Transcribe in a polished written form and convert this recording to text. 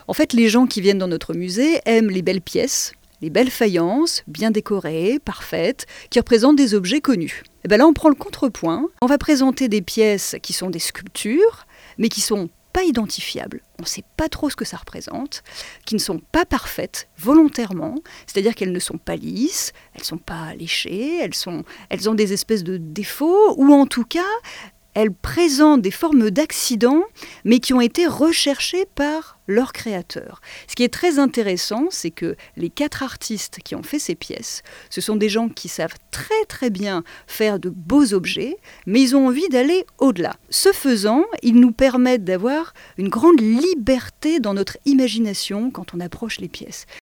En fait, les gens qui viennent dans notre musée aiment les belles pièces, les belles faïences, bien décorées, parfaites, qui représentent des objets connus. Et bien là, on prend le contrepoint. On va présenter des pièces qui sont des sculptures, mais qui sont pas identifiables. On ne sait pas trop ce que ça représente, qui ne sont pas parfaites volontairement, c'est-à-dire qu'elles ne sont pas lisses, elles ne sont pas léchées, elles ont des espèces de défauts, ou en tout cas, elles présentent des formes d'accidents, mais qui ont été recherchées par leur créateur. Ce qui est très intéressant, c'est que les 4 artistes qui ont fait ces pièces, ce sont des gens qui savent très très bien faire de beaux objets, mais ils ont envie d'aller au-delà. Ce faisant, ils nous permettent d'avoir une grande liberté dans notre imagination quand on approche les pièces.